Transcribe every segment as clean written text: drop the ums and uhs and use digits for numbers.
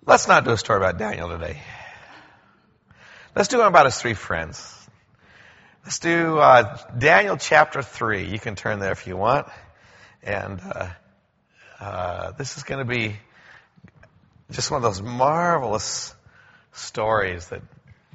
Let's not do a story about Daniel today. Let's do one about his three friends. Let's do Daniel chapter 3. You can turn there if you want. And this is going to be just one of those marvelous stories that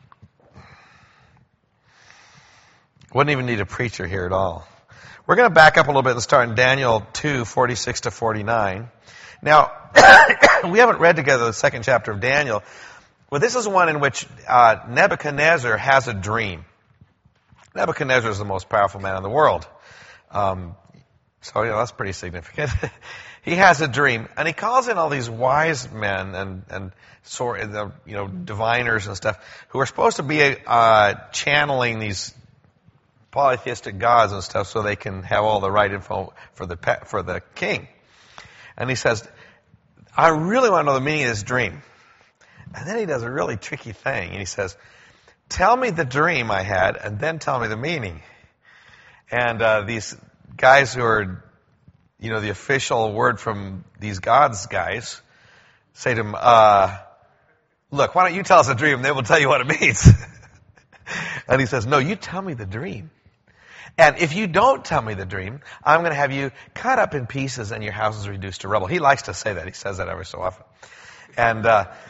wouldn't even need a preacher here at all. We're going to back up a little bit and start in Daniel 2, 46 to 49. Now, we haven't read together the second chapter of Daniel. Well, this is one in which Nebuchadnezzar has a dream. Nebuchadnezzar is the most powerful man in the world. So, that's pretty significant. He has a dream, and he calls in all these wise men and diviners and stuff who are supposed to be channeling these polytheistic gods and stuff so they can have all the right info for the king. And he says, I really want to know the meaning of this dream. And then he does a really tricky thing. And he says, tell me the dream I had, and then tell me the meaning. And these guys who are, the official word from these gods guys, say to him, look, why don't you tell us the dream, and then we'll tell you what it means. And he says, no, you tell me the dream. And if you don't tell me the dream, I'm going to have you cut up in pieces and your house is reduced to rubble. He likes to say that. He says that every so often. And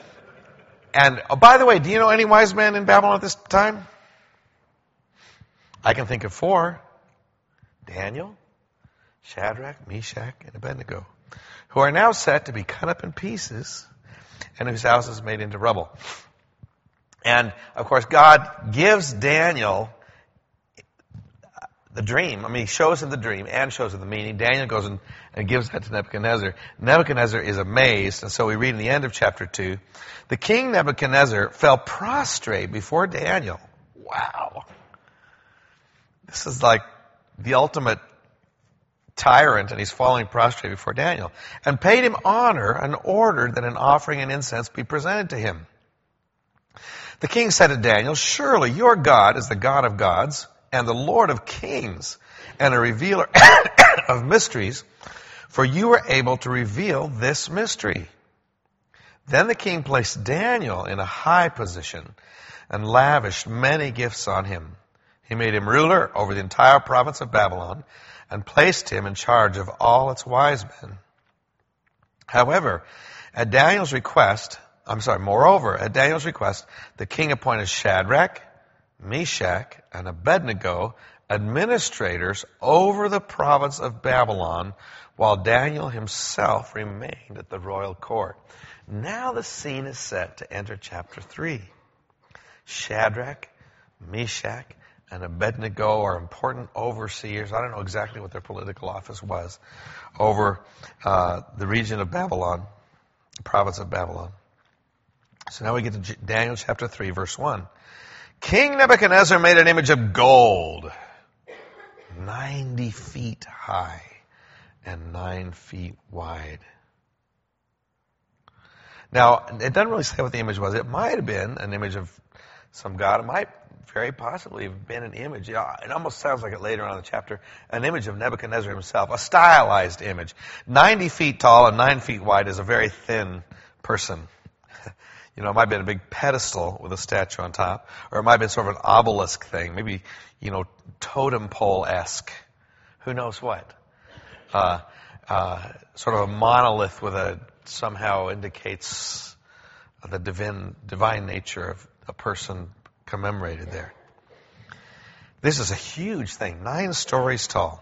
by the way, do you know any wise men in Babylon at this time? I can think of 4. Daniel, Shadrach, Meshach, and Abednego, who are now set to be cut up in pieces and whose house is made into rubble. And, of course, God gives Daniel the dream. He shows him the dream and shows him the meaning. Daniel goes and gives that to Nebuchadnezzar. Nebuchadnezzar is amazed, and so we read in the end of chapter 2, the king Nebuchadnezzar fell prostrate before Daniel. Wow. This is like the ultimate tyrant, and he's falling prostrate before Daniel, and paid him honor and ordered that an offering and incense be presented to him. The king said to Daniel, surely your God is the God of gods, and the Lord of kings, and a revealer of mysteries, for you were able to reveal this mystery. Then the king placed Daniel in a high position and lavished many gifts on him. He made him ruler over the entire province of Babylon and placed him in charge of all its wise men. Moreover, at Daniel's request, the king appointed Shadrach, Meshach, and Abednego administrators over the province of Babylon, while Daniel himself remained at the royal court. Now the scene is set to enter chapter 3. Shadrach, Meshach, and Abednego are important overseers. I don't know exactly what their political office was over the region of Babylon, the province of Babylon. So now we get to Daniel chapter 3, verse 1. King Nebuchadnezzar made an image of gold, 90 feet high and 9 feet wide. Now, it doesn't really say what the image was. It might have been an image of some god. It might very possibly have been an image. It almost sounds like it later on in the chapter, an image of Nebuchadnezzar himself, a stylized image. 90 feet tall and 9 feet wide is a very thin person. It might have been a big pedestal with a statue on top, or it might have been sort of an obelisk thing, maybe, totem pole-esque. Who knows what? Sort of a monolith with somehow indicates the divine nature of a person commemorated there. This is a huge thing, 9 stories tall.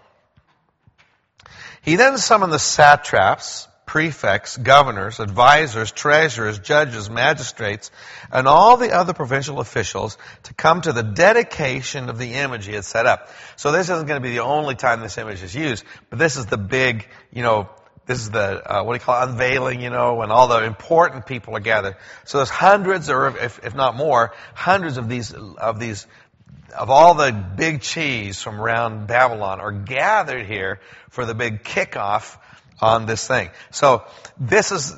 He then summoned the satraps, prefects, governors, advisors, treasurers, judges, magistrates, and all the other provincial officials to come to the dedication of the image he had set up. So this isn't going to be the only time this image is used, but this is the big, this is the, unveiling, when all the important people are gathered. So there's hundreds, or if not more, hundreds of all the big cheese from around Babylon are gathered here for the big kickoff on this thing. So this is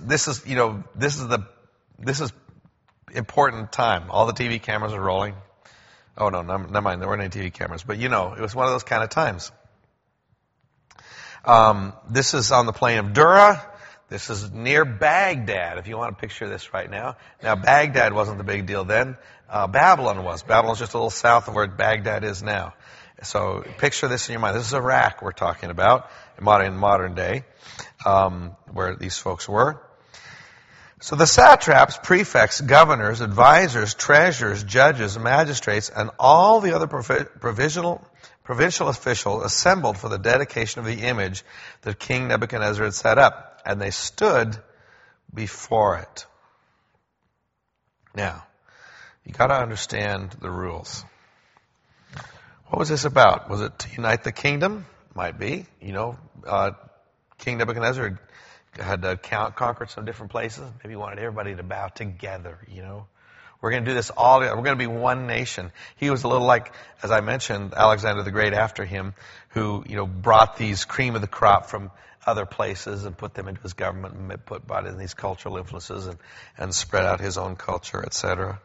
important time. All the TV cameras are rolling. Oh no, never mind. There weren't any TV cameras, but it was one of those kind of times. This is on the plain of Dura. This is near Baghdad, if you want to picture this right now. Now, Baghdad wasn't the big deal then. Babylon was. Babylon's just a little south of where Baghdad is now. So picture this in your mind. This is Iraq we're talking about in modern day, where these folks were. So the satraps, prefects, governors, advisors, treasurers, judges, magistrates, and all the other provincial officials assembled for the dedication of the image that King Nebuchadnezzar had set up, and they stood before it. Now, you got to understand the rules. What was this about? Was it to unite the kingdom? Might be. King Nebuchadnezzar had conquered some different places. Maybe he wanted everybody to bow together, We're going to do this all together. We're going to be one nation. He was a little like, as I mentioned, Alexander the Great after him, who, brought these cream of the crop from other places and put them into his government and brought in these cultural influences and spread out his own culture, etc.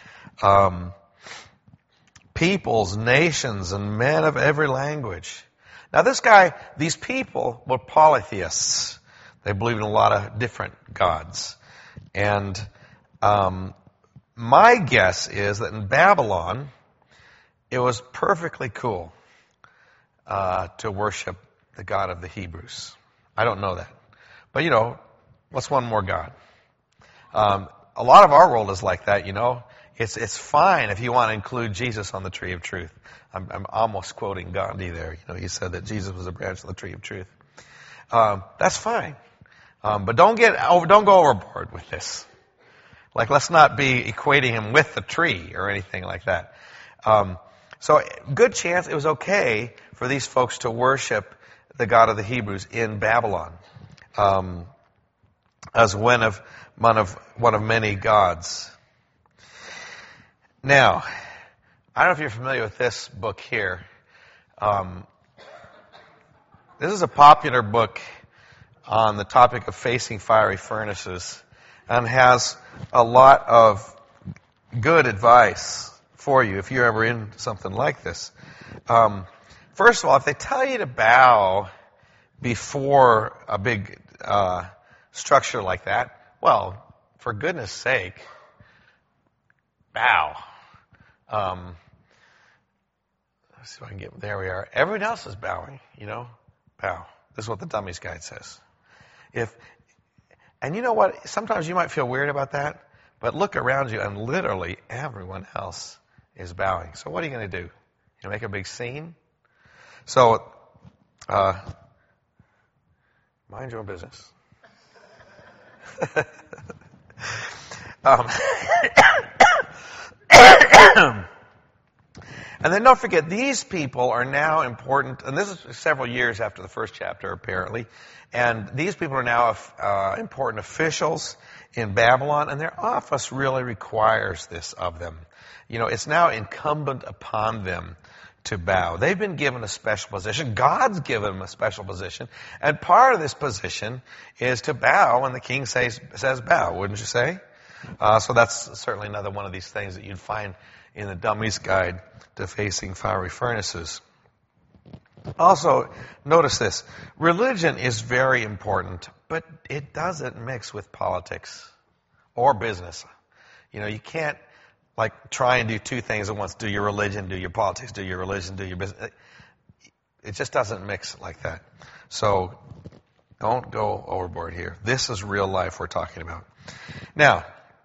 Peoples, nations, and men of every language. Now these people were polytheists. They believed in a lot of different gods. And my guess is that in Babylon, it was perfectly cool to worship the God of the Hebrews. I don't know that. But, what's one more God? A lot of our world is like that, It's fine if you want to include Jesus on the tree of truth. I'm almost quoting Gandhi there. He said that Jesus was a branch on the tree of truth. That's fine. But don't go overboard with this. Like, let's not be equating him with the tree or anything like that. So, good chance it was okay for these folks to worship the God of the Hebrews in Babylon, as one of many gods. Now, I don't know if you're familiar with this book here. This is a popular book on the topic of facing fiery furnaces, and has a lot of good advice for you if you're ever in something like this. First of all, if they tell you to bow before a big structure like that, well, for goodness sake, bow. Let's see if I can get, there we are. Everyone else is bowing, bow. This is what the Dummies Guide says. And you know what? Sometimes you might feel weird about that, but look around you and literally everyone else is bowing. So what are you going to do? You make a big scene? So, mind your own business. And then don't forget, these people are now important, and this is several years after the first chapter, apparently, and these people are now important officials in Babylon, and their office really requires this of them. It's now incumbent upon them to bow. They've been given a special position. God's given them a special position, and part of this position is to bow when the king says bow, wouldn't you say? So that's certainly another one of these things that you'd find in the Dummies Guide to Facing Fiery Furnaces. Also, notice this. Religion is very important, but it doesn't mix with politics or business. You can't try and do two things at once. Do your religion, do your politics, do your religion, do your business. It just doesn't mix like that. So don't go overboard here. This is real life we're talking about. Now,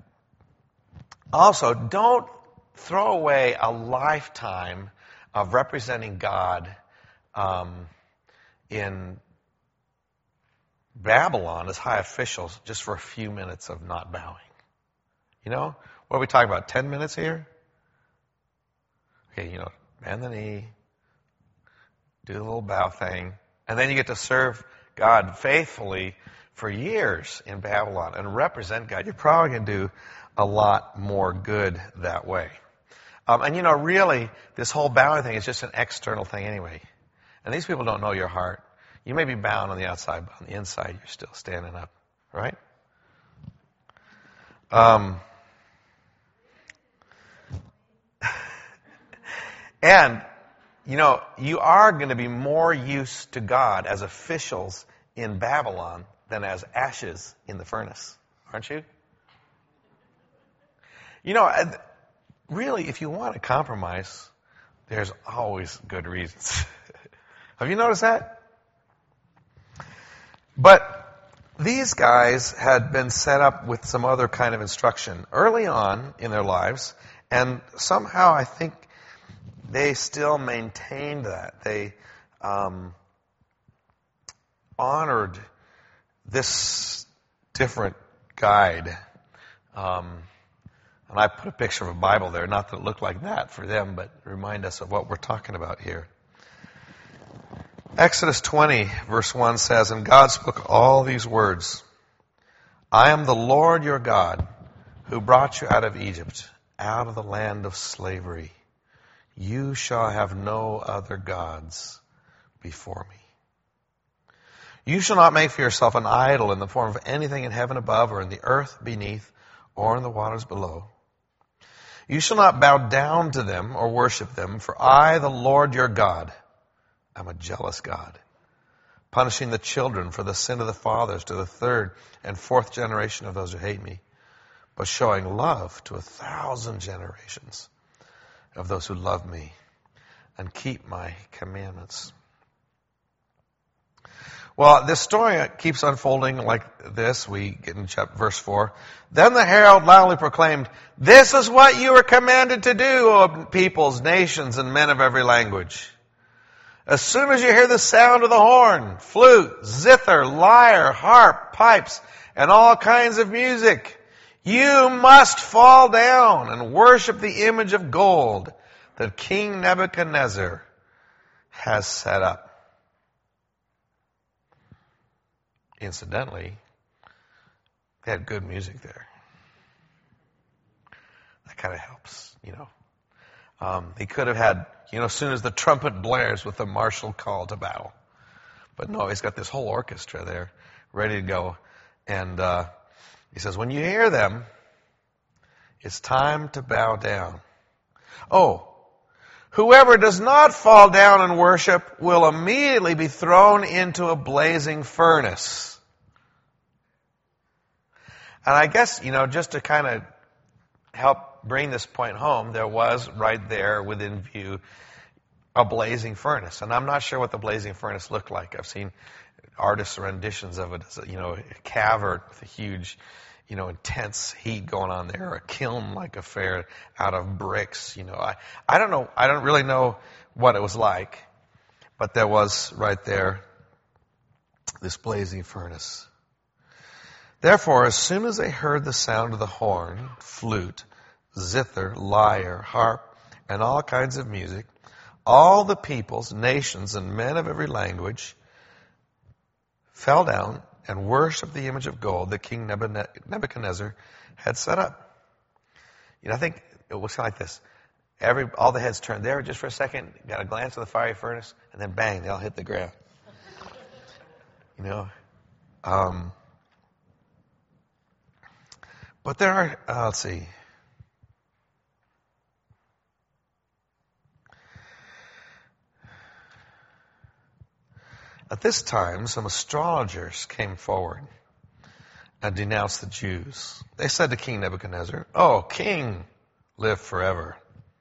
also, don't throw away a lifetime of representing God in Babylon as high officials just for a few minutes of not bowing. What are we talking about, 10 minutes here? Okay, bend the knee, do the little bow thing, and then you get to serve God faithfully for years in Babylon and represent God. You're probably going to do a lot more good that way. And really, this whole bowing thing is just an external thing anyway. And these people don't know your heart. You may be bowing on the outside, but on the inside, you're still standing up, right? And, you are going to be more used to God as officials in Babylon than as ashes in the furnace. Aren't you? You know, really, if you want to compromise, there's always good reasons. Have you noticed that? But these guys had been set up with some other kind of instruction early on in their lives, and somehow I think they still maintained that. They honored this different guide. And I put a picture of a Bible there, not that it looked like that for them, but remind us of what we're talking about here. Exodus 20, verse 1 says, "And God spoke all these words, I am the Lord your God, who brought you out of Egypt, out of the land of slavery. You shall have no other gods before me. You shall not make for yourself an idol in the form of anything in heaven above, or in the earth beneath, or in the waters below. You shall not bow down to them or worship them, for I, the Lord your God, am a jealous God, punishing the children for the sin of the fathers to the third and fourth generation of those who hate me, but showing love to 1,000 generations of those who love me and keep my commandments." Well, this story keeps unfolding like this. We get in verse 4. "Then the herald loudly proclaimed, 'This is what you are commanded to do, O peoples, nations, and men of every language. As soon as you hear the sound of the horn, flute, zither, lyre, harp, pipes, and all kinds of music, you must fall down and worship the image of gold that King Nebuchadnezzar has set up.'" Incidentally, they had good music there. That kind of helps, you know. They could have had, as soon as the trumpet blares with the martial call to battle. But no, he's got this whole orchestra there ready to go. And he says, when you hear them, it's time to bow down. Oh, whoever does not fall down and worship will immediately be thrown into a blazing furnace. And I guess, just to kind of help bring this point home, there was right there within view a blazing furnace. And I'm not sure what the blazing furnace looked like. I've seen artists' renditions of it as a cavern with a huge, intense heat going on there, or a kiln-like affair out of bricks. I don't know. I don't really know what it was like, but there was right there this blazing furnace. Therefore, as soon as they heard the sound of the horn, flute, zither, lyre, harp, and all kinds of music, all the peoples, nations, and men of every language fell down and worshipped the image of gold that King Nebuchadnezzar had set up. I think it was kind of like this. All the heads turned there just for a second, got a glance at the fiery furnace, and then bang, they all hit the ground. But there are, let's see. At this time, some astrologers came forward and denounced the Jews. They said to King Nebuchadnezzar, "Oh, King, live forever."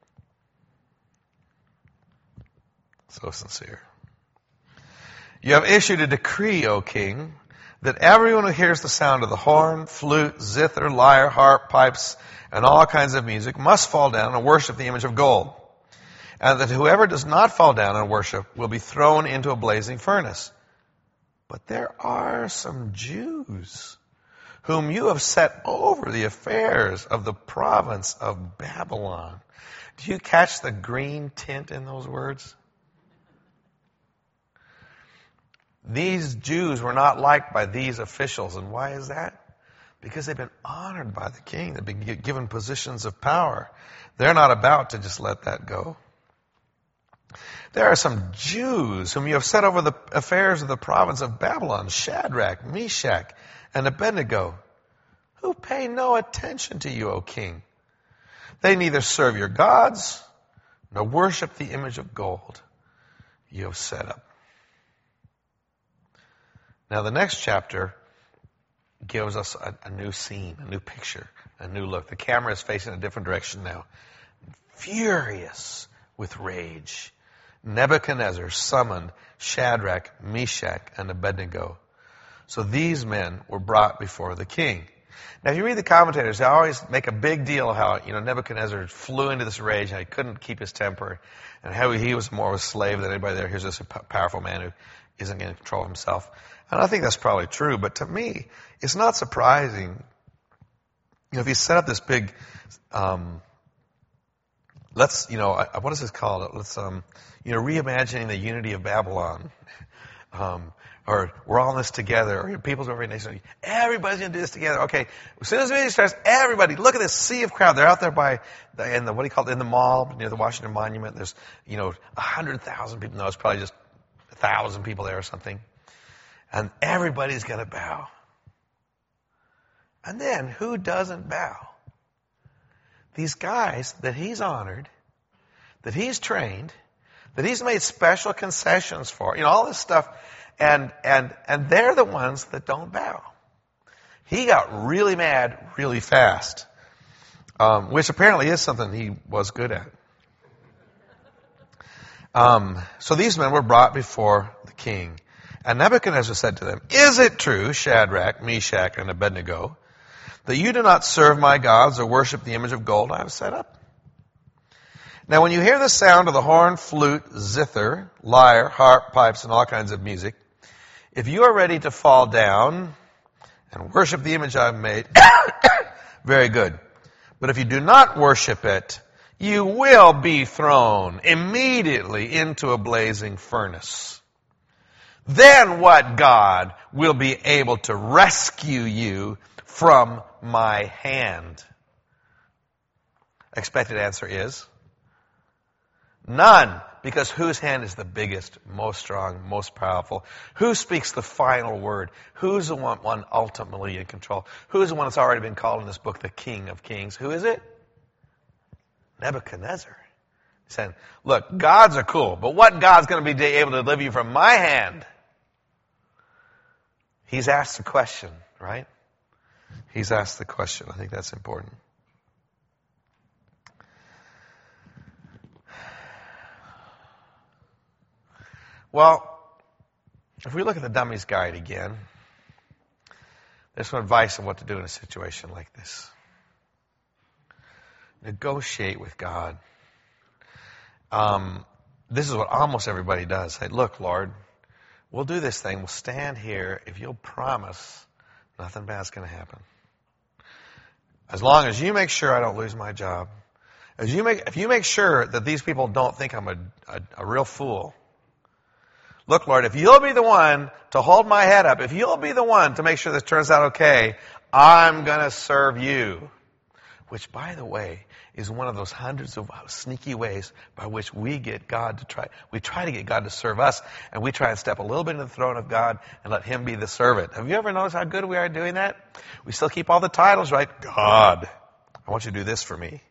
So sincere. "You have issued a decree, O King, that everyone who hears the sound of the horn, flute, zither, lyre, harp, pipes, and all kinds of music must fall down and worship the image of gold, and that whoever does not fall down and worship will be thrown into a blazing furnace. But there are some Jews whom you have set over the affairs of the province of Babylon." Do you catch the green tint in those words? These Jews were not liked by these officials. And why is that? Because they've been honored by the king. They've been given positions of power. They're not about to just let that go. "There are some Jews whom you have set over the affairs of the province of Babylon, Shadrach, Meshach, and Abednego, who pay no attention to you, O king. They neither serve your gods nor worship the image of gold you have set up." Now the next chapter gives us a new scene, a new picture, a new look. The camera is facing a different direction now. Furious with rage, Nebuchadnezzar summoned Shadrach, Meshach, and Abednego. So these men were brought before the king. Now, if you read the commentators, they always make a big deal of how, Nebuchadnezzar flew into this rage and he couldn't keep his temper, and how he was more of a slave than anybody there. Here's this powerful man who isn't going to control himself. And I think that's probably true, but to me, it's not surprising. If you set up this big, what is this called? Let's, reimagining the unity of Babylon. Or we're all in this together, or people's over nation. Everybody's going to do this together. Okay, as soon as the meeting starts, everybody, look at this sea of crowd. They're out there in the mall, near the Washington Monument. There's, 100,000 people. No, it's probably just 1,000 people there or something. And everybody's going to bow. And then, who doesn't bow? These guys that he's honored, that he's trained, that he's made special concessions for, all this stuff. And they're the ones that don't bow. He got really mad really fast, which apparently is something he was good at. So these men were brought before the king. And Nebuchadnezzar said to them, "Is it true, Shadrach, Meshach, and Abednego, that you do not serve my gods or worship the image of gold I have set up? Now when you hear the sound of the horn, flute, zither, lyre, harp, pipes, and all kinds of music, if you are ready to fall down and worship the image I've made, very good. But if you do not worship it, you will be thrown immediately into a blazing furnace. Then what God will be able to rescue you from my hand?" Expected answer is none. Because whose hand is the biggest, most strong, most powerful? Who speaks the final word? Who's the one ultimately in control? Who's the one that's already been called in this book the King of Kings? Who is it? Nebuchadnezzar. He's saying, look, gods are cool, but what God's going to be able to deliver you from my hand? He's asked the question, right? He's asked the question. I think that's important. Well, if we look at the Dummy's Guide again, there's some advice on what to do in a situation like this. Negotiate with God. This is what almost everybody does. Say, look, Lord, we'll do this thing. We'll stand here if you'll promise nothing bad's going to happen. As long as you make sure I don't lose my job. If you make sure that these people don't think I'm a real fool. Look, Lord, if you'll be the one to hold my head up, if you'll be the one to make sure this turns out okay, I'm going to serve you. Which, by the way, is one of those hundreds of sneaky ways by which we get God to try to get God to serve us, and we try and step a little bit into the throne of God and let Him be the servant. Have you ever noticed how good we are at doing that? We still keep all the titles, right? God, I want you to do this for me.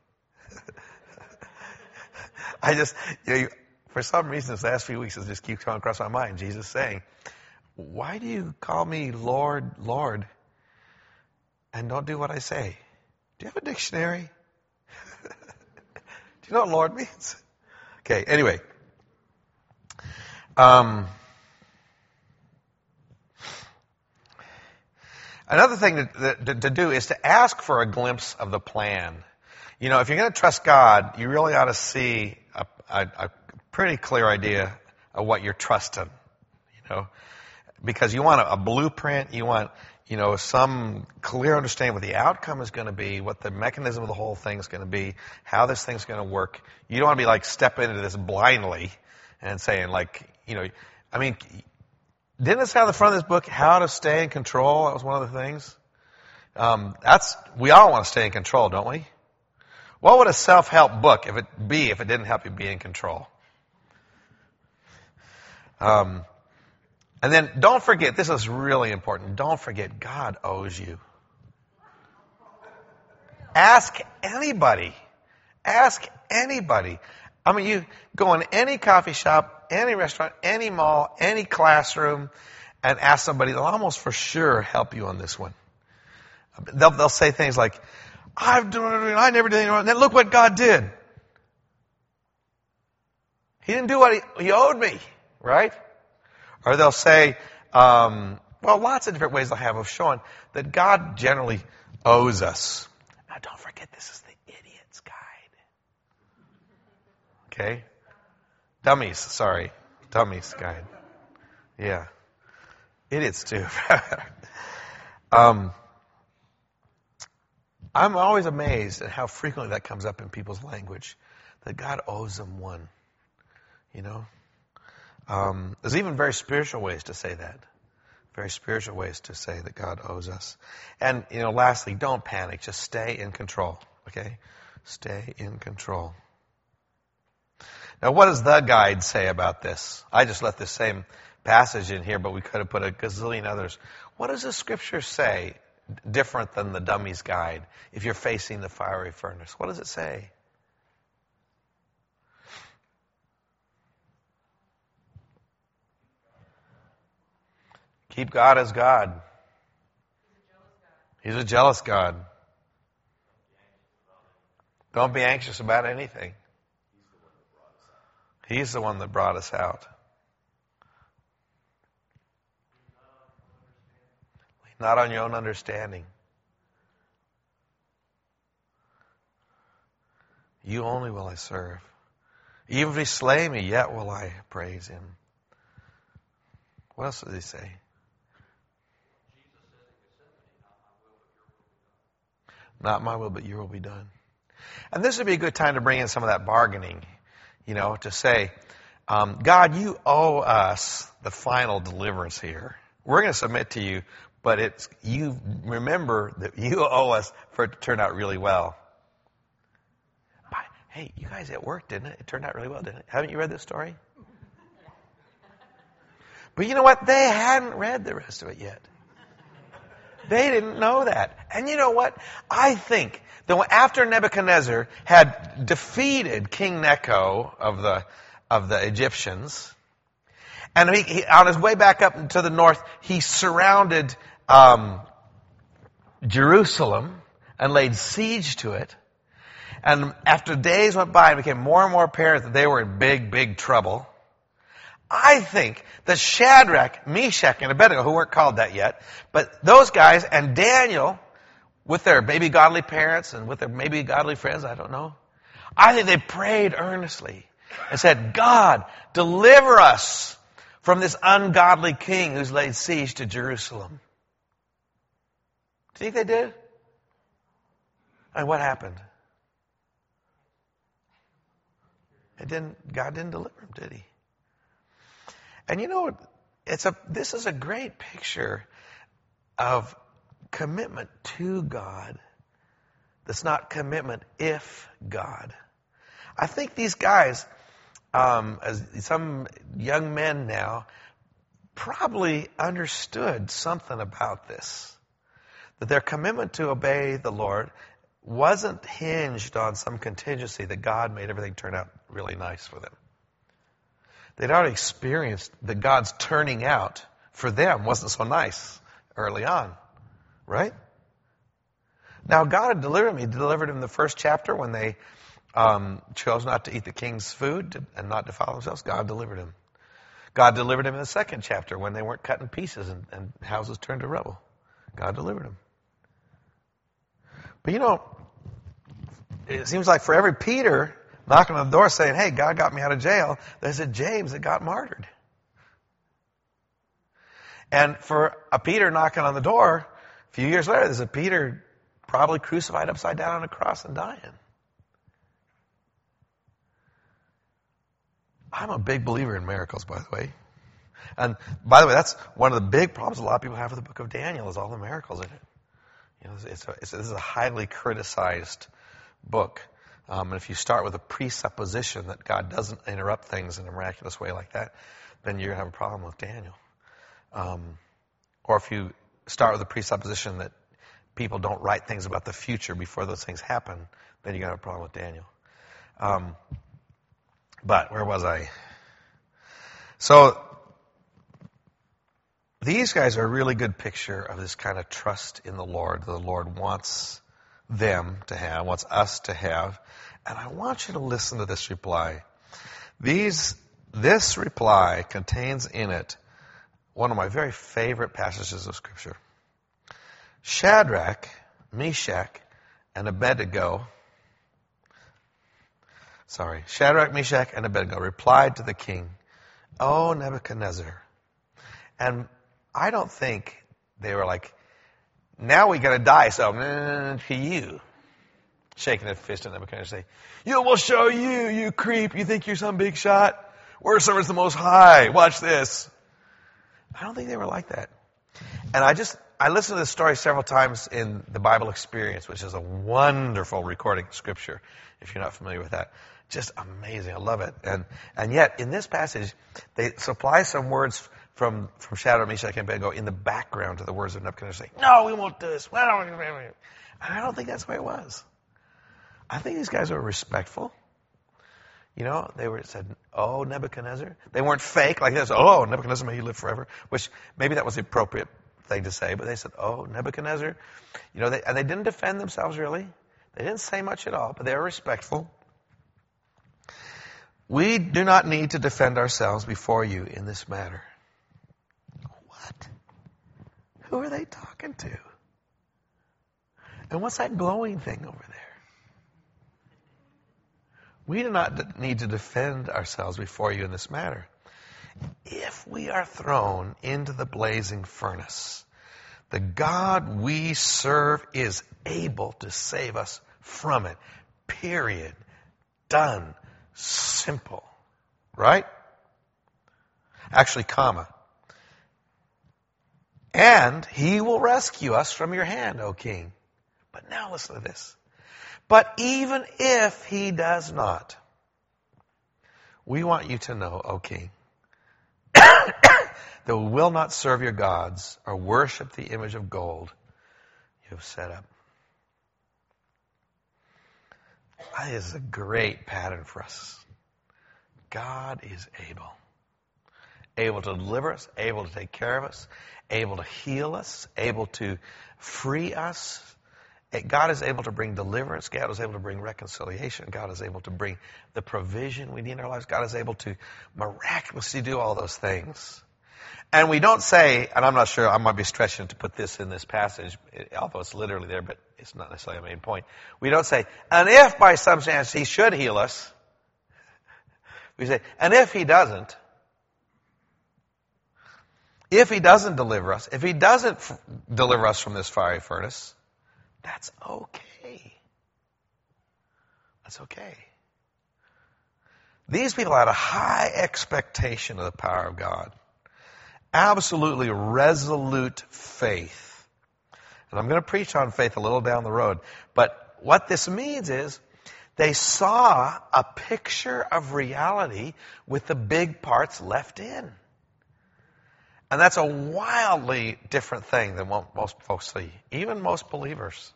For some reason, this last few weeks, it just keeps coming across my mind. Jesus saying, "Why do you call me Lord, Lord, and don't do what I say?" Do you have a dictionary? Do you know what Lord means? Okay, anyway. Another thing to do is to ask for a glimpse of the plan. If you're going to trust God, you really ought to see a pretty clear idea of what you're trusting, because you want a blueprint, you want, some clear understanding what the outcome is going to be, what the mechanism of the whole thing is going to be, how this thing's going to work. You don't want to be stepping into this blindly and saying didn't it say on the front of this book, how to stay in control? That was one of the things. We all want to stay in control, don't we? What would a self-help book if it didn't help you be in control? And then don't forget, this is really important, don't forget God owes you. Ask anybody. Ask anybody. You go in any coffee shop, any restaurant, any mall, any classroom, and ask somebody. They'll almost for sure help you on this one. They'll say things like, I never did anything wrong. And then look what God did. He didn't do what he owed me, right? Or they'll say, lots of different ways they'll have of showing that God generally owes us. Now don't forget, this is the idiot's guide. Okay? Dummies guide. Yeah. Idiots too. I'm always amazed at how frequently that comes up in people's language, that God owes them one. You know? There's even very spiritual ways to say that. Very spiritual ways to say that God owes us. And, lastly, don't panic. Just stay in control. Okay? Stay in control. Now, what does the guide say about this? I just left this same passage in here, but we could have put a gazillion others. What does the scripture say different than the dummy's guide if you're facing the fiery furnace? What does it say? Keep God as God. He's a jealous God. Don't be anxious about anything. He's the one that brought us out. Lean not on your own understanding. You only will I serve. Even if he slay me, yet will I praise him. What else does he say? Not my will, but your will be done. And this would be a good time to bring in some of that bargaining, to say, God, you owe us the final deliverance here. We're going to submit to you, but you remember that you owe us for it to turn out really well. Hey, you guys, it worked, didn't it? It turned out really well, didn't it? Haven't you read this story? But you know what? They hadn't read the rest of it yet. They didn't know that. And you know what? I think that after Nebuchadnezzar had defeated King Necho of the Egyptians, and he on his way back up to the north, he surrounded Jerusalem and laid siege to it. And after days went by, it became more and more apparent that they were in big, big trouble. I think that Shadrach, Meshach, and Abednego, who weren't called that yet, but those guys and Daniel, with their maybe godly parents and with their maybe godly friends, I don't know, I think they prayed earnestly and said, God, deliver us from this ungodly king who's laid siege to Jerusalem. Do you think they did? And what happened? God didn't deliver him, did he? And this is a great picture of commitment to God that's not commitment if God. I think these guys, as some young men now, probably understood something about this. That their commitment to obey the Lord wasn't hinged on some contingency that God made everything turn out really nice for them. They'd already experienced that God's turning out for them wasn't so nice early on. Right? Now, God had delivered him. He delivered him in the first chapter when they chose not to eat the king's food and not defile themselves. God delivered him. God delivered him in the second chapter when they weren't cut in pieces and houses turned to rubble. God delivered him. But it seems like for every Peter knocking on the door saying, hey, God got me out of jail, there's a James that got martyred. And for a Peter knocking on the door, a few years later, there's a Peter probably crucified upside down on a cross and dying. I'm a big believer in miracles, by the way. And by the way, that's one of the big problems a lot of people have with the book of Daniel is all the miracles in it. This is a highly criticized book. And if you start with a presupposition that God doesn't interrupt things in a miraculous way like that, then you're going to have a problem with Daniel. Or if you start with a presupposition that people don't write things about the future before those things happen, then you're going to have a problem with Daniel. But where was I? So, These guys are a really good picture of this kind of trust in the Lord that the Lord wants them to have, wants us to have. And I want you to listen to this reply. This reply contains in it one of my very favorite passages of Scripture. Shadrach, Meshach, and Abednego replied to the king, "O Nebuchadnezzar." And I don't think they were like, "Now we gotta die, so to you." Shaking their fist at Nebuchadnezzar, say, "We'll show you, you creep. You think you're some big shot? We're servants the Most High. Watch this." I don't think they were like that. And I listened to this story several times in the Bible Experience, which is a wonderful recording of Scripture, if you're not familiar with that. Just amazing. I love it. And yet, in this passage, they supply some words from Shadrach, Meshach, and Abednego in the background to the words of Nebuchadnezzar saying, "No, we won't do this." And I don't think that's the way it was. I think these guys were respectful. They said, "Oh, Nebuchadnezzar." They weren't fake like this. "Oh, Nebuchadnezzar, may you live forever." Which maybe that was the appropriate thing to say, but they said, "Oh, Nebuchadnezzar." And they didn't defend themselves really. They didn't say much at all, but they were respectful. "We do not need to defend ourselves before you in this matter." What? Who are they talking to? And what's that glowing thing over there? We do not need to defend ourselves before you in this matter. If we are thrown into the blazing furnace, the God we serve is able to save us from it. Period. Done. Simple. Right? Actually, comma. "And he will rescue us from your hand, O king." But now listen to this. "But even if he does not, we want you to know, O king, that we will not serve your gods or worship the image of gold you have set up." That is a great pattern for us. God is able. Able to deliver us, able to take care of us, able to heal us, able to free us. God is able to bring deliverance. God is able to bring reconciliation. God is able to bring the provision we need in our lives. God is able to miraculously do all those things. And we don't say, and I'm not sure, I might be stretching to put this in this passage, although it's literally there, but it's not necessarily a main point. We don't say, "And if by some chance he should heal us," we say, "And if he doesn't deliver us, if he doesn't deliver us from this fiery furnace, that's okay. That's okay." These people had a high expectation of the power of God. Absolutely resolute faith. And I'm going to preach on faith a little down the road. But what this means is they saw a picture of reality with the big parts left in. And that's a wildly different thing than what most folks see, even most believers.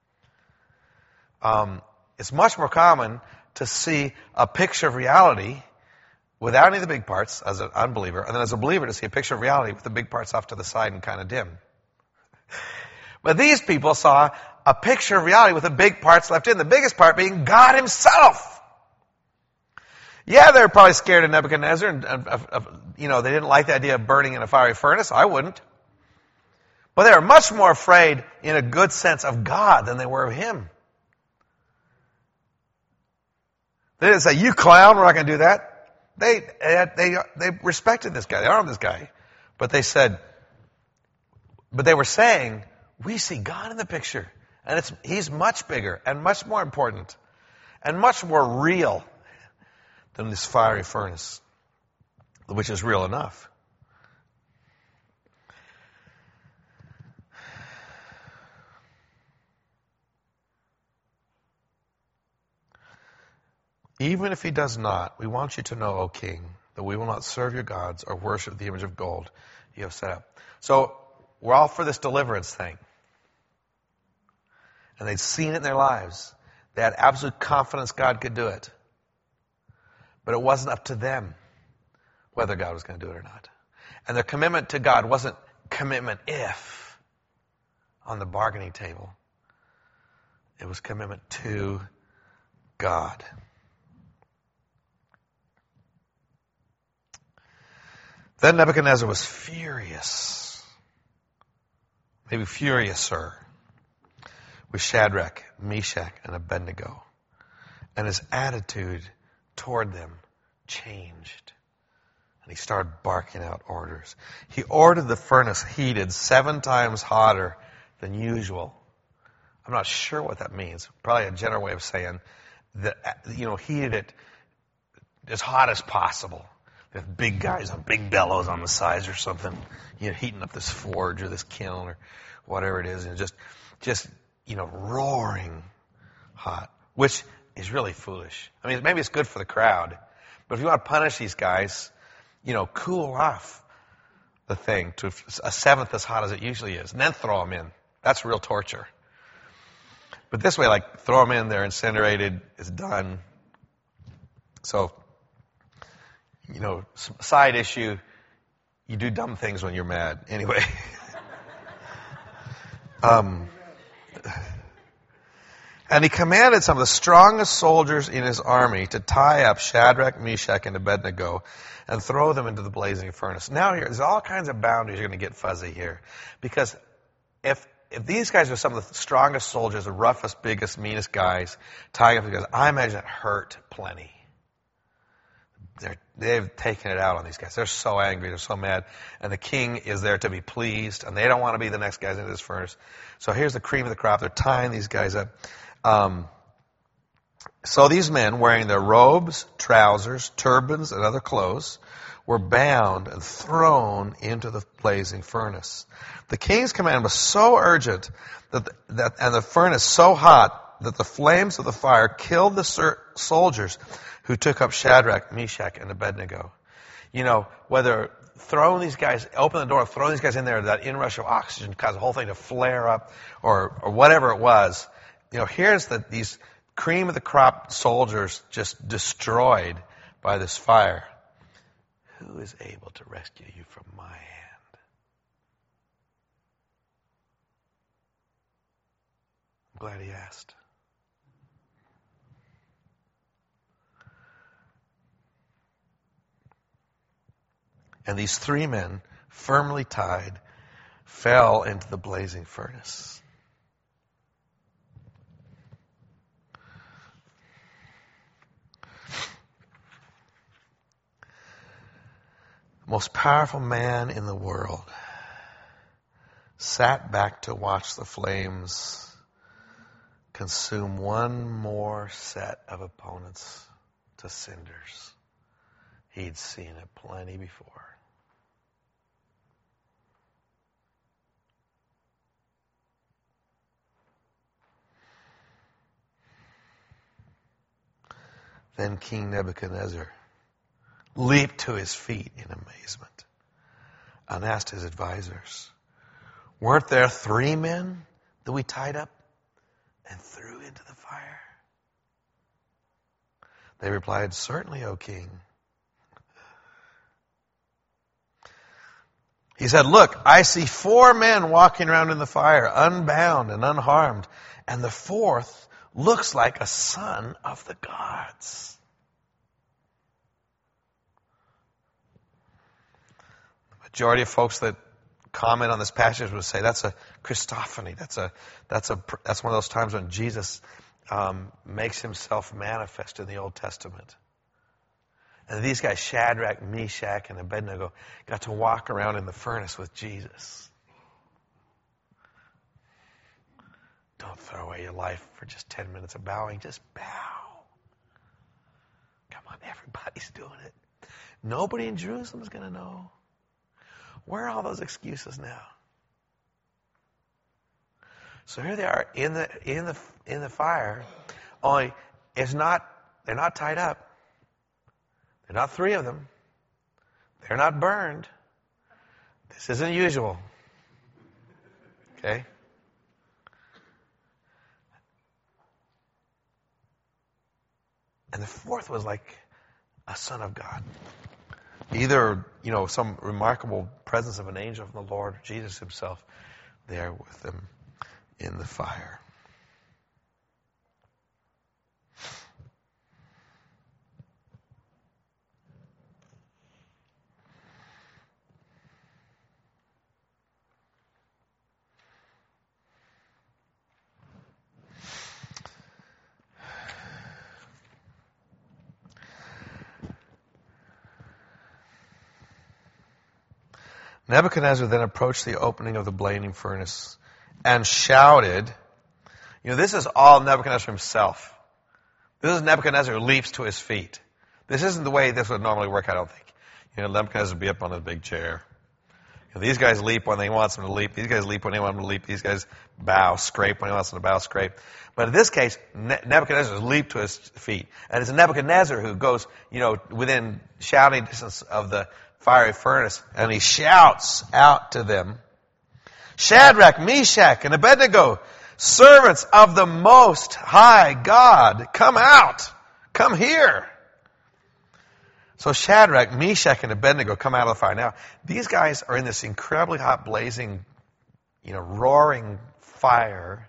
It's much more common to see a picture of reality without any of the big parts as an unbeliever, and then as a believer to see a picture of reality with the big parts off to the side and kind of dim. But these people saw a picture of reality with the big parts left in, the biggest part being God himself. Yeah, they're probably scared of Nebuchadnezzar, and they didn't like the idea of burning in a fiery furnace. I wouldn't. But they were much more afraid, in a good sense, of God than they were of him. They didn't say, "You clown, we're not going to do that." They respected this guy. They honored this guy. But they were saying, "We see God in the picture. And he's much bigger and much more important and much more real than this fiery furnace," which is real enough. "Even if he does not, we want you to know, O king, that we will not serve your gods or worship the image of gold you have set up." So we're all for this deliverance thing. And they'd seen it in their lives. They had absolute confidence God could do it. But it wasn't up to them whether God was going to do it or not. And their commitment to God wasn't commitment if on the bargaining table. It was commitment to God. Then Nebuchadnezzar was furious, maybe furiouser, with Shadrach, Meshach, and Abednego. And his attitude toward them changed. And he started barking out orders. He ordered the furnace heated 7 times hotter than usual. I'm not sure what that means. Probably a general way of saying that, heated it as hot as possible. They have big guys on big bellows on the sides or something, heating up this forge or this kiln or whatever it is, and just roaring hot, which is really foolish. I mean, maybe it's good for the crowd, but if you want to punish these guys, cool off the thing to a 7th as hot as it usually is, and then throw them in. That's real torture. But this way, throw them in, they're incinerated, it's done. So, side issue, you do dumb things when you're mad. Anyway. And he commanded some of the strongest soldiers in his army to tie up Shadrach, Meshach, and Abednego and throw them into the blazing furnace. Now there's all kinds of boundaries are going to get fuzzy here. Because if these guys are some of the strongest soldiers, the roughest, biggest, meanest guys, tying up the guys, I imagine it hurt plenty. They've taken it out on these guys. They're so angry. They're so mad. And the king is there to be pleased. And they don't want to be the next guys into this furnace. So here's the cream of the crop. They're tying these guys up. So these men, wearing their robes, trousers, turbans, and other clothes, were bound and thrown into the blazing furnace. The king's command was so urgent and the furnace so hot that the flames of the fire killed the soldiers who took up Shadrach, Meshach, and Abednego. Whether throwing these guys, open the door, throwing these guys in there, that inrush of oxygen caused the whole thing to flare up, or whatever it was. Here's these cream of the crop soldiers just destroyed by this fire. Who is able to rescue you from my hand? I'm glad he asked. And these 3 men, firmly tied, fell into the blazing furnace. The most powerful man in the world sat back to watch the flames consume one more set of opponents to cinders. He'd seen it plenty before. Then King Nebuchadnezzar leaped to his feet in amazement and asked his advisors, "Weren't there 3 men that we tied up and threw into the fire?" They replied, "Certainly, O king." He said, "Look, I see 4 men walking around in the fire, unbound and unharmed, and the 4th looks like a son of the gods." The majority of folks that comment on this passage would say that's a Christophany. That's one of those times when Jesus makes himself manifest in the Old Testament. And these guys, Shadrach, Meshach, and Abednego, got to walk around in the furnace with Jesus. Don't throw away your life for just 10 minutes of bowing. Just bow. Come on, everybody's doing it. Nobody in Jerusalem is going to know. Where are all those excuses now? So here they are in the fire. Only they're not tied up. They're not 3 of them. They're not burned. This isn't usual. Okay? And the 4th was like a son of God. either, some remarkable presence of an angel from the Lord, or Jesus himself there with them in the fire. Nebuchadnezzar then approached the opening of the blazing furnace and shouted. This is all Nebuchadnezzar himself. This is Nebuchadnezzar who leaps to his feet. This isn't the way this would normally work, I don't think. Nebuchadnezzar would be up on a big chair. These guys leap when they want them to leap. These guys leap when they want them to leap. These guys scrape when he wants them to scrape. But in this case, Nebuchadnezzar leaped to his feet. And it's Nebuchadnezzar who goes, within shouting distance of the fiery furnace, and he shouts out to them, Shadrach, Meshach, and Abednego, servants of the Most High God, come out, come here. So Shadrach, Meshach, and Abednego come out of the fire. Now, these guys are in this incredibly hot, blazing, roaring fire.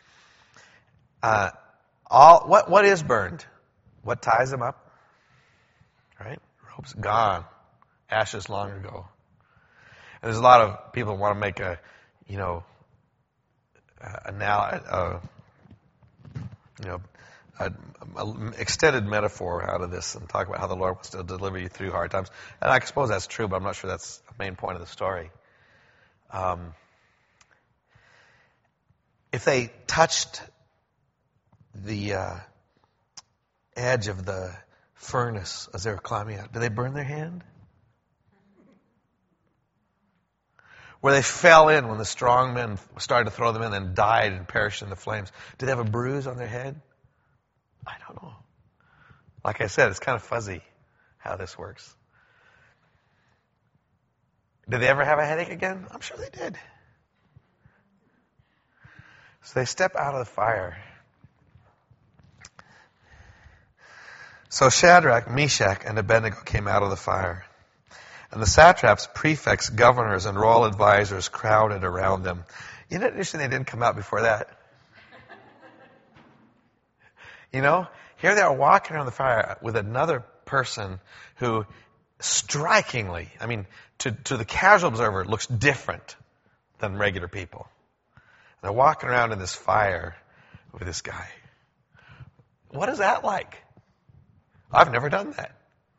What is burned? What ties them up? Right? Rope's gone. Ashes long ago. And there's a lot of people who want to make a extended metaphor out of this and talk about how the Lord wants to deliver you through hard times. And I suppose that's true, but I'm not sure that's the main point of the story. If they touched the edge of the furnace as they were climbing out, did they burn their hand? Where they fell in when the strong men started to throw them in and died and perished in the flames. Did they have a bruise on their head? I don't know. Like I said, it's kind of fuzzy how this works. Did they ever have a headache again? I'm sure they did. So they step out of the fire. So Shadrach, Meshach, and Abednego came out of the fire. And the satraps, prefects, governors, and royal advisors crowded around them. Isn't it interesting they didn't come out before that? Here they are walking around the fire with another person who strikingly, to the casual observer, looks different than regular people. And they're walking around in this fire with this guy. What is that like? I've never done that.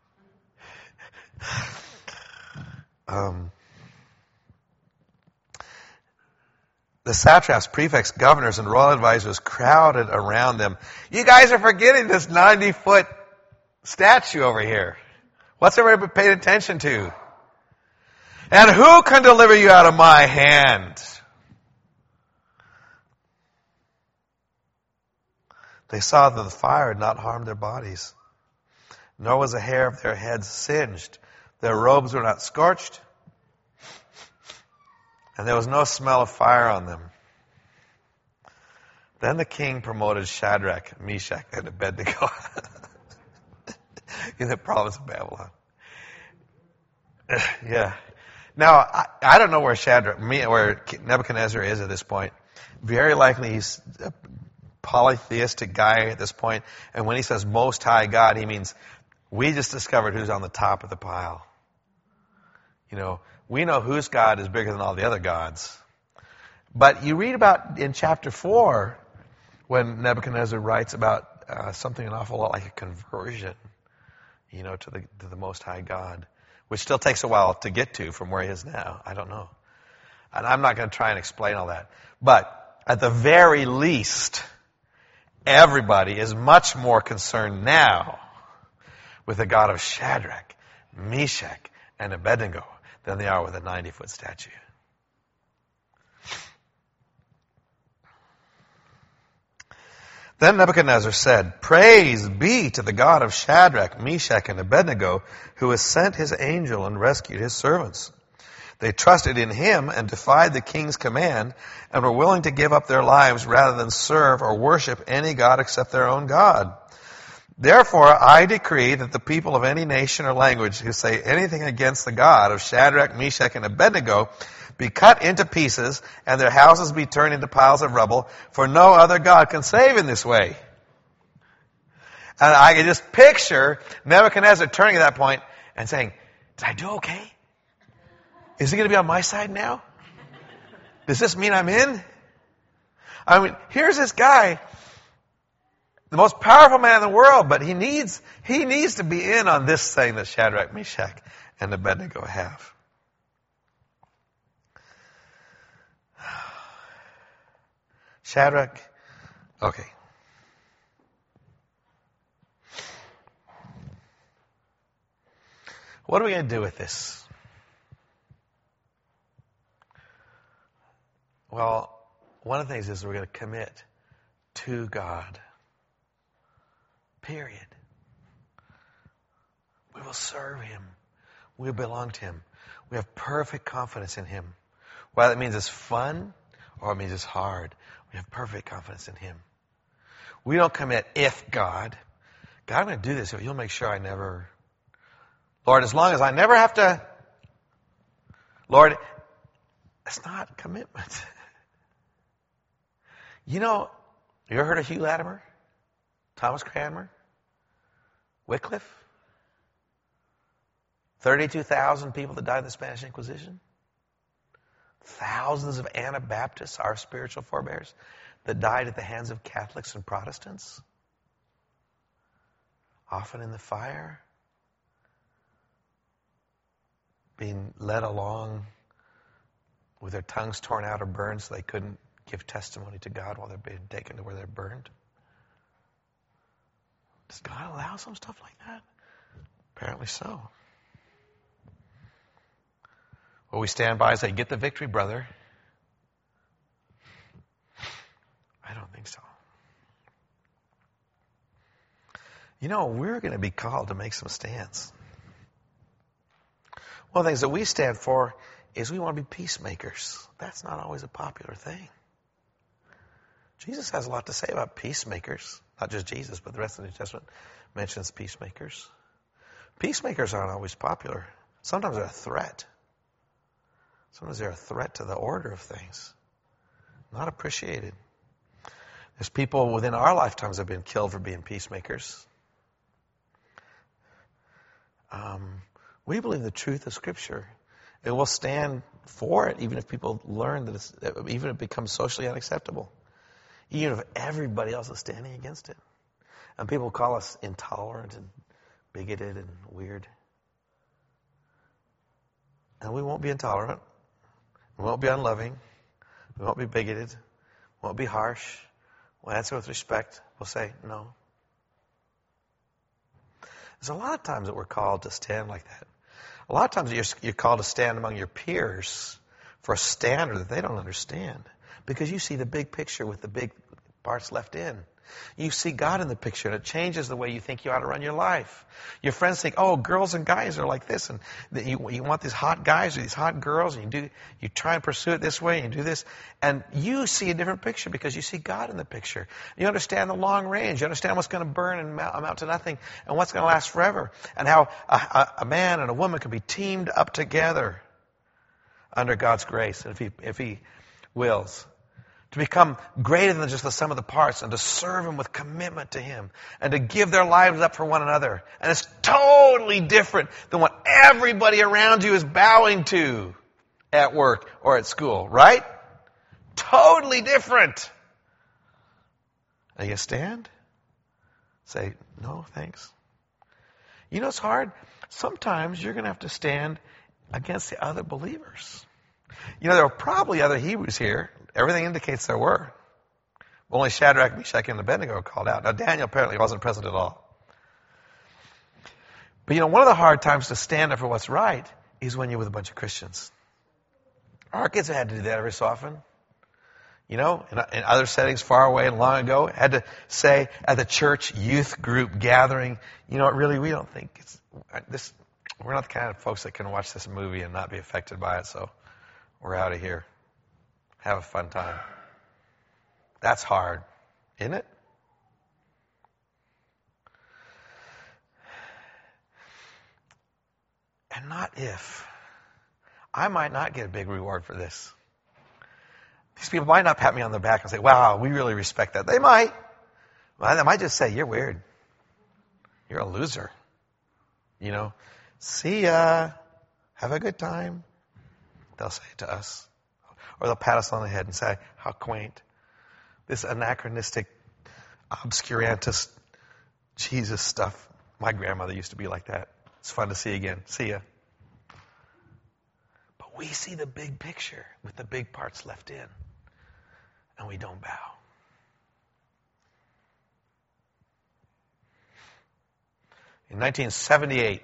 The satraps, prefects, governors, and royal advisors crowded around them. You guys are forgetting this 90-foot statue over here. What's everybody paying attention to? And who can deliver you out of my hand? They saw that the fire had not harmed their bodies, nor was a hair of their heads singed. Their robes were not scorched, and there was no smell of fire on them. Then the king promoted Shadrach, Meshach, and Abednego in the province of Babylon. Yeah. Now, I don't know where where Nebuchadnezzar is at this point. Very likely he's a polytheistic guy at this point. And when he says Most High God, he means we just discovered who's on the top of the pile. We know whose God is bigger than all the other gods. But you read about in chapter 4 when Nebuchadnezzar writes about something an awful lot like a conversion, to the Most High God, which still takes a while to get to from where he is now. I don't know. And I'm not going to try and explain all that. But at the very least, everybody is much more concerned now with the God of Shadrach, Meshach, and Abednego than they are with a 90-foot statue. Then Nebuchadnezzar said, Praise be to the God of Shadrach, Meshach, and Abednego, who has sent his angel and rescued his servants. They trusted in him and defied the king's command and were willing to give up their lives rather than serve or worship any god except their own God. Therefore, I decree that the people of any nation or language who say anything against the God of Shadrach, Meshach, and Abednego be cut into pieces, and their houses be turned into piles of rubble, for no other God can save in this way. And I can just picture Nebuchadnezzar turning at that point and saying, did I do okay? Is he going to be on my side now? Does this mean I'm in? I mean, here's this guy, the most powerful man in the world, but he needs to be in on this thing that Shadrach, Meshach, and Abednego have. Shadrach, okay. What are we going to do with this? Well, one of the things is we're going to commit to God. Period. We will serve Him. We belong to Him. We have perfect confidence in Him. Whether it means it's fun or it means it's hard, we have perfect confidence in Him. We don't commit if God, I'm going to do this, you'll make sure I never, Lord, as long as I never have to, Lord, it's not commitment. You know, you ever heard of Hugh Latimer? Thomas Cranmer? Wycliffe? 32,000 people that died in the Spanish Inquisition? Thousands of Anabaptists, our spiritual forebears, that died at the hands of Catholics and Protestants? Often in the fire? Being led along with their tongues torn out or burned so they couldn't give testimony to God while they're being taken to where they're burned? Does God allow some stuff like that? Apparently so. Will we stand by and say, get the victory, brother? I don't think so. You know, we're going to be called to make some stands. One of the things that we stand for is we want to be peacemakers. That's not always a popular thing. Jesus has a lot to say about peacemakers. Not just Jesus, but the rest of the New Testament mentions peacemakers. Peacemakers aren't always popular. Sometimes they're a threat. Sometimes they're a threat to the order of things. Not appreciated. There's people within our lifetimes that have been killed for being peacemakers. We believe the truth of Scripture. It will stand for it, even if people learn that even if it becomes socially unacceptable. Even if everybody else is standing against it. And people call us intolerant and bigoted and weird. And we won't be intolerant. We won't be unloving. We won't be bigoted. We won't be harsh. We'll answer with respect. We'll say no. There's a lot of times that we're called to stand like that. A lot of times you're called to stand among your peers for a standard that they don't understand. Because you see the big picture with the big parts left in. You see God in the picture, and it changes the way you think you ought to run your life. Your friends think, oh, girls and guys are like this, and you want these hot guys or these hot girls, and you try and pursue it this way, and you do this, and you see a different picture because you see God in the picture. You understand the long range. You understand what's going to burn and amount to nothing, and what's going to last forever, and how a man and a woman can be teamed up together under God's grace, if He wills. To become greater than just the sum of the parts and to serve Him with commitment to Him and to give their lives up for one another. And it's totally different than what everybody around you is bowing to at work or at school, right? Totally different. Are you stand? Say, no, thanks. You know it's hard? Sometimes you're going to have to stand against the other believers. You know, there were probably other Hebrews here. Everything indicates there were. Only Shadrach, Meshach, and Abednego were called out. Now, Daniel apparently wasn't present at all. But, you know, one of the hard times to stand up for what's right is when you're with a bunch of Christians. Our kids had to do that every so often. You know, in other settings far away and long ago, had to say at the church youth group gathering, you know, really, we don't think we're not the kind of folks that can watch this movie and not be affected by it, so we're out of here. Have a fun time. That's hard, isn't it? and not if. I might not get a big reward for this. These people might not pat me on the back and say, wow, we really respect that. They might. Well, they might just say, you're weird. You're a loser. You know, see ya. Have a good time. They'll say it to us. Or they'll pat us on the head and say, how quaint. This anachronistic, obscurantist Jesus stuff. My grandmother used to be like that. It's fun to see again. See ya. But we see the big picture with the big parts left in. And we don't bow. In 1978,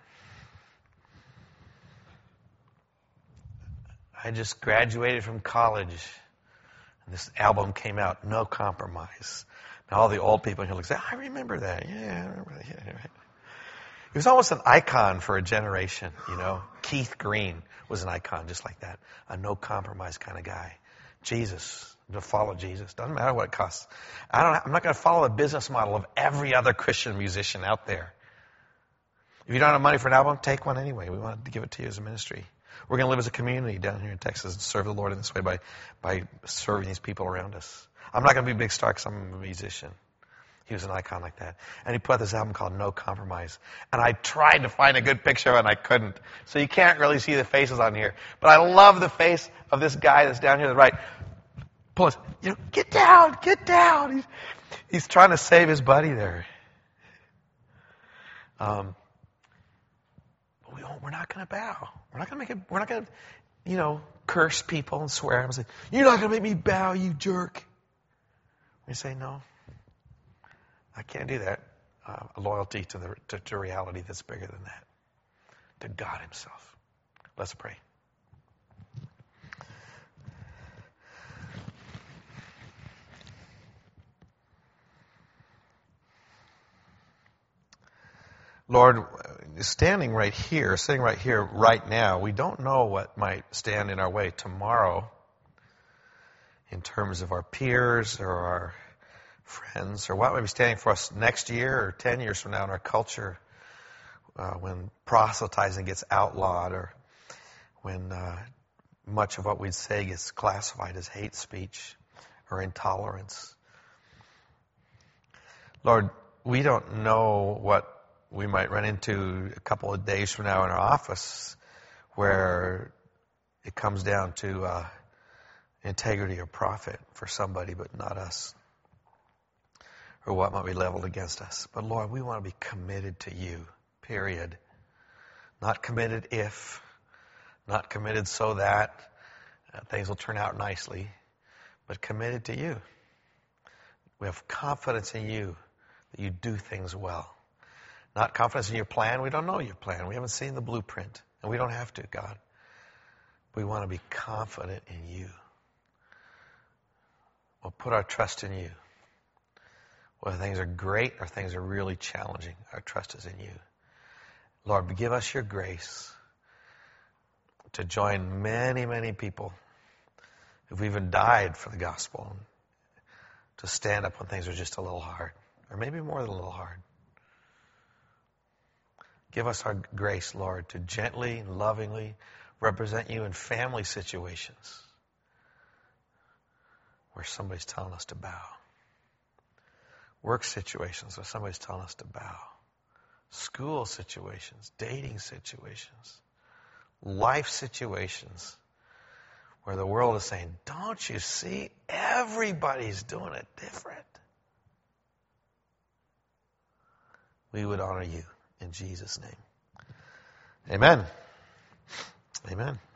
I just graduated from college, and this album came out, No Compromise. Now all the old people in here look say, I remember that. Yeah, I remember that. Yeah, right. He was almost an icon for a generation, you know. Keith Green was an icon just like that. A no compromise kind of guy. Jesus. To follow Jesus. Doesn't matter what it costs. I'm not going to follow the business model of every other Christian musician out there. If you don't have money for an album, take one anyway. We wanted to give it to you as a ministry. We're going to live as a community down here in Texas and serve the Lord in this way by serving these people around us. I'm not going to be a big star because I'm a musician. He was an icon like that. And he put out this album called No Compromise. And I tried to find a good picture of it, and I couldn't. So you can't really see the faces on here. But I love the face of this guy that's down here to the right. Pull us, get down, get down. He's trying to save his buddy there. But we're not going to bow. We're not going to curse people and swear and say, you're not going to make me bow, you jerk. We say, no. I can't do that. Loyalty to reality that's bigger than that. To God himself. Let's pray. Lord, sitting right here, right now, we don't know what might stand in our way tomorrow in terms of our peers or our friends, or what might be standing for us next year or 10 years from now in our culture when proselytizing gets outlawed, or when much of what we'd say gets classified as hate speech or intolerance. Lord, we don't know what we might run into a couple of days from now in our office where it comes down to integrity or profit for somebody but not us, or what might be leveled against us. But Lord, we want to be committed to you, period. Not committed if, not committed so that things will turn out nicely, but committed to you. We have confidence in you that you do things well. Not confidence in your plan. We don't know your plan. We haven't seen the blueprint. And we don't have to, God. We want to be confident in you. We'll put our trust in you. Whether things are great or things are really challenging, our trust is in you. Lord, give us your grace to join many, many people who've even died for the gospel, to stand up when things are just a little hard, or maybe more than a little hard. Give us our grace, Lord, to gently and lovingly represent you in family situations where somebody's telling us to bow. Work situations where somebody's telling us to bow. School situations, dating situations, life situations where the world is saying, don't you see? Everybody's doing it different. We would honor you in Jesus' name. Amen. Amen.